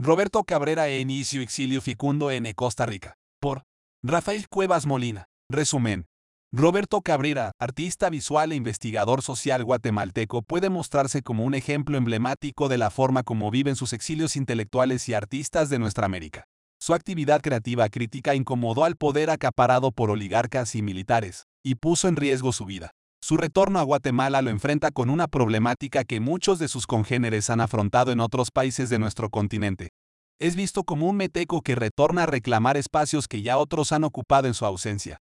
Roberto Cabrera e inicio exilio fecundo en Costa Rica. Por Rafael Cuevas Molina. Resumen. Roberto Cabrera, artista visual e investigador social guatemalteco, puede mostrarse como un ejemplo emblemático de la forma como viven sus exilios intelectuales y artistas de nuestra América. Su actividad creativa crítica incomodó al poder acaparado por oligarcas y militares, y puso en riesgo su vida. Su retorno a Guatemala lo enfrenta con una problemática que muchos de sus congéneres han afrontado en otros países de nuestro continente. Es visto como un meteco que retorna a reclamar espacios que ya otros han ocupado en su ausencia.